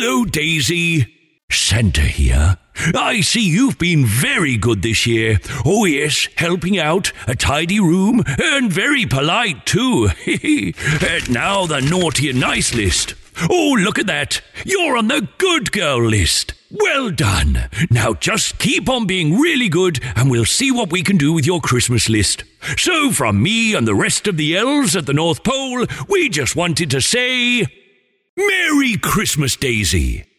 Hello, Daisy. Santa here. I see you've been very good this year. Oh yes, helping out, a tidy room, and very polite too. Now the naughty and nice list. Oh, look at that. You're on the good girl list. Well done. Now just keep on being really good and we'll see what we can do with your Christmas list. So from me and the rest of the elves at the North Pole, we just wanted to say, Merry Christmas, Daisy.